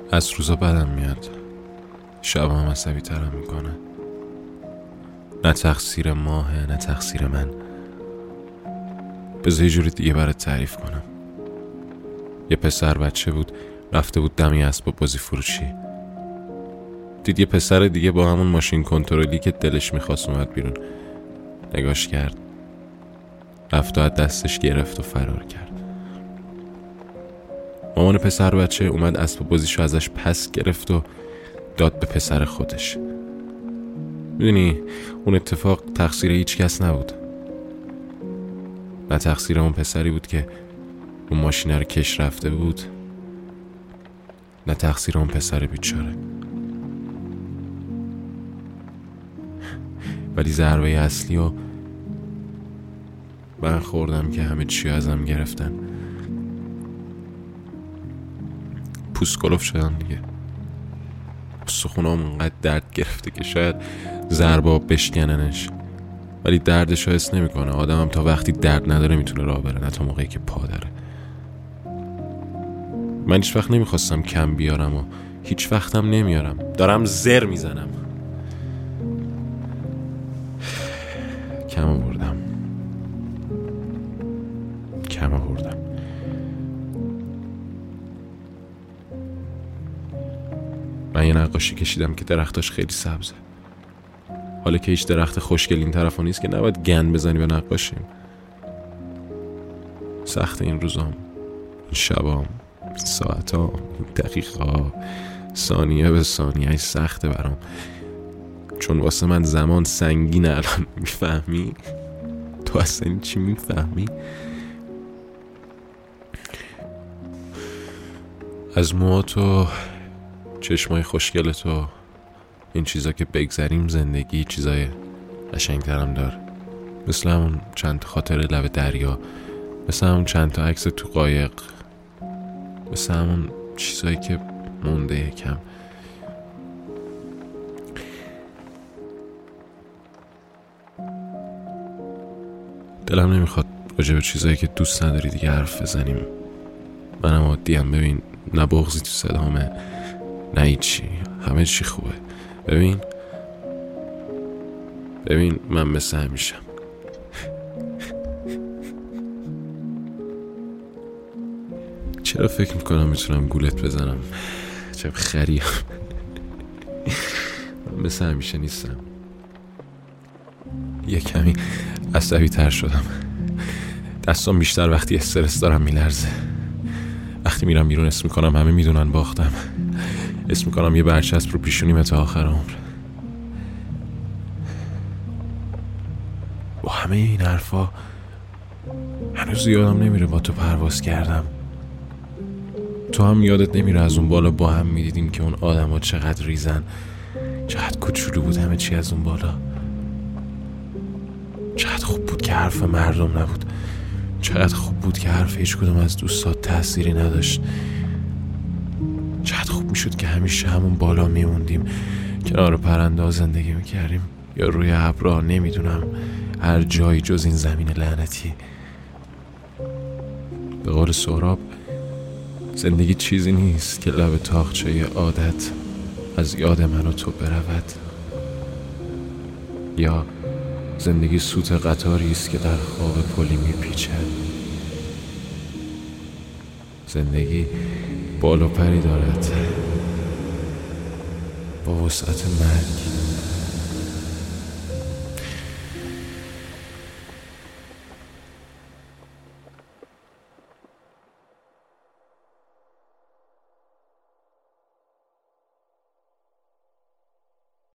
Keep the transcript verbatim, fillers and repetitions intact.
از روزا بدم میاد، شب هم عصبی ترم میکنه. نه تقصیر ماهه نه تقصیر من. بذار یه جوری دیگه برات تعریف کنم. یه پسر بچه بود، رفته بود دمی اسباب بازی فروشی. دید یه پسر دیگه با همون ماشین کنترلی که دلش میخواست اومد بیرون. نگاش کرد، رفت و از دستش گرفت و فرار کرد. مامان پسر بچه اومد اسباب بازیشو ازش پس گرفت و داد به پسر خودش. میدونی اون اتفاق تقصیر هیچ کس نبود. نه تقصیر اون پسری بود که اون ماشینه رو کش رفته بود، نه تقصیر اون پسر بیچاره. ولی ضربه اصلی و من خوردم که همه چی ازم گرفتن. پوست کلوف شدم دیگه. استخونام اونقدر درد گرفته که شاید ضربه بشکننش، ولی دردش رو حس نمیکنه. آدمم تا وقتی درد نداره میتونه راه بره، نه تا موقعی که پا داره. من هیچ وقت نمیخواستم کم بیارم و هیچ وقتم نمیارم. دارم زر میزنم. کم آوردم کم آوردم من یه نقاشی کشیدم که درختاش خیلی سبزه. حالا که هیچ درخت خوشگل این طرفا نیست که نباید گند بزنی به نقاشیم. سخت این روزام، این شبام، این ساعتام، این دقیقا، ثانیه به ثانیه سخته برام. چون واسه من زمان سنگینه. الان میفهمی؟ تو اصلا این چی میفهمی؟ از موهات و چشمای خوشگل تو، این چیزا که بگذریم زندگی چیزای قشنگترم دار. مثل همون چند خاطر لب دریا، مثل همون چند تا عکس تو قایق، مثل همون چیزایی که مونده یکم. دلم نمیخواد راجع به چیزایی که دوست نداری دیگه حرف بزنیم. منم عادیم، ببین، نه بغضی تو صدامه نه هیچی، همه چی خوبه. ببین ببین من مثل همیشم. چرا فکر میکنم میتونم گولت بزنم؟ چه خریم. من مثل همیشه نیستم. یه کمی عصبی تر شدم. دستام بیشتر وقتی استرس دارم میلرزه. وقتی میرم بیرون اسم میکنم همه میدونن باختم. اسم میکنم یه برچسب رو پیشونیم تا آخر عمر. با همه این حرفا هنوز یادم نمیره با تو پرواز کردم. تو هم یادت نمیره از اون بالا با هم میدیدیم که اون آدم ها چقدر ریزن، چقدر کوچولو بود همه چی از اون بالا. چقدر خوب بود که حرف مردم نبود. چقدر خوب بود که حرف هیچ کدوم از دوستات تأثیری نداشت. چقدر خوب میشد که همیشه همون بالا میموندیم، کنار پرنده ها زندگی میکردیم، یا روی ابرها، نمیدونم، هر جایی جز این زمین لعنتی. به قول سهراب، زندگی چیزی نیست که لب تاقچه عادت از یاد من و تو برود، یا زندگی سوت قطاری است که در خواب پلی میپیچد. زندگی بال و پری دارد با وسعت مرگ.